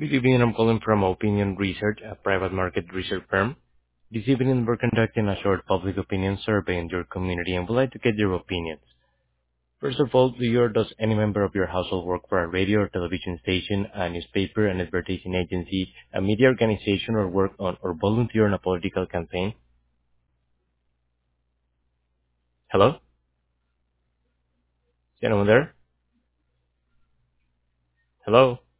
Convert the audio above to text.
Good evening. I'm calling from Opinion Research, a private market research firm. This evening, we're conducting a short public opinion survey in your community and would like to get your opinions. First of all, do you or does any member of your household work for a radio or television station, a newspaper, an advertising agency, a media organization, or work on or volunteer on a political campaign? Hello? Is anyone there? Hello?